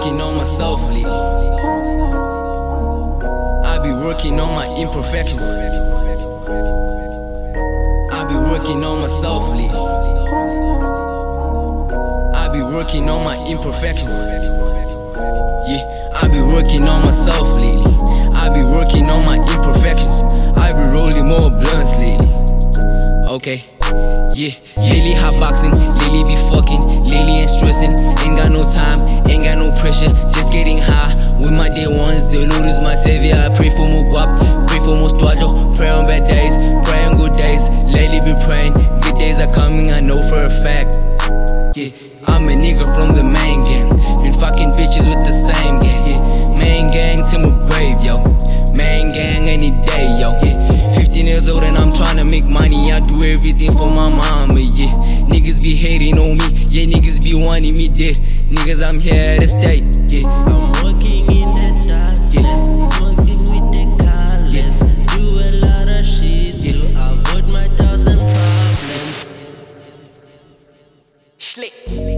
working on myself lately. I be working on my imperfections. I be working on myself lately. I be working on my imperfections. Yeah, I be working on myself lately. I be working on my imperfections. I be rolling more blunts lately. Okay, yeah, lately hot boxing, lately be fucking, lately ain't stressing. Ain't got no time, ain't got no pressure, just getting high with my day ones. The Lord is my savior. I pray for more guap, pray for more stuajo, pray on bad days, pray on good days. Lately be praying, good days are coming, I know for a fact. Yeah, I'm a nigga from the main gang, been fucking bitches with the same gang. Yeah, main gang till my grave, yo. Main gang any day, yo. Yeah, 15 years old and I'm tryna make money. I do everything for my mama, yeah. Niggas be hating on me, yeah. Niggas be wanting me dead. Niggas, I'm here to stay, yeah. I'm working in the darkness, smoking with the colors. Do a lot of shit to avoid my doubts and problems. Schlick.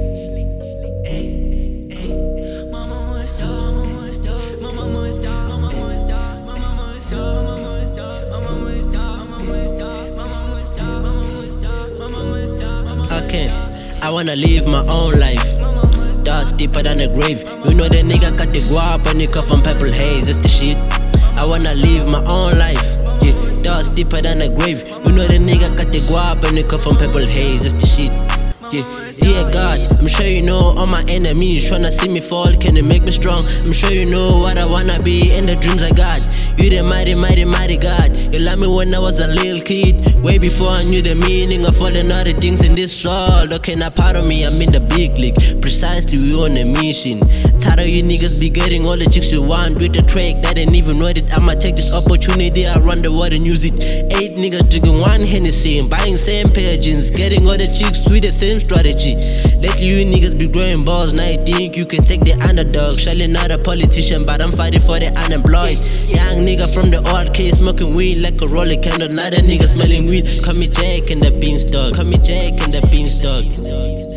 Okay, I wanna live my own life. Dust deeper than the grave. You know the nigga got the guap and he come from purple haze. That's the shit. I wanna live my own life. Yeah, dust deeper than the grave. You know the nigga got the guap and he come from purple haze. That's the shit. Yeah, dear God, I'm sure you know all my enemies tryna see me fall. Can you make me strong? I'm sure you know what I wanna be and the dreams I got. You the mighty, mighty, mighty God. You loved me when I was a little kid, way before I knew the meaning of all the naughty things in this world. Okay, now part of me, I'm in the big league. Precisely, we on a mission. Tired of you niggas be getting all the chicks you want with the track that ain't even worth it. I'ma take this opportunity, I run the world and use it. 8 niggas drinking one Hennessy and buying same pair of jeans, getting all the chicks with the same strategy. Lately you niggas be growing balls, now you think you can take the underdog. Surely not a politician, but I'm fighting for the unemployed. Young nigga from the old case, smoking weed like a roller candle. Not a nigga smelling weed. Call me Jack and the Beanstalk. Call me Jack and the Beanstalk.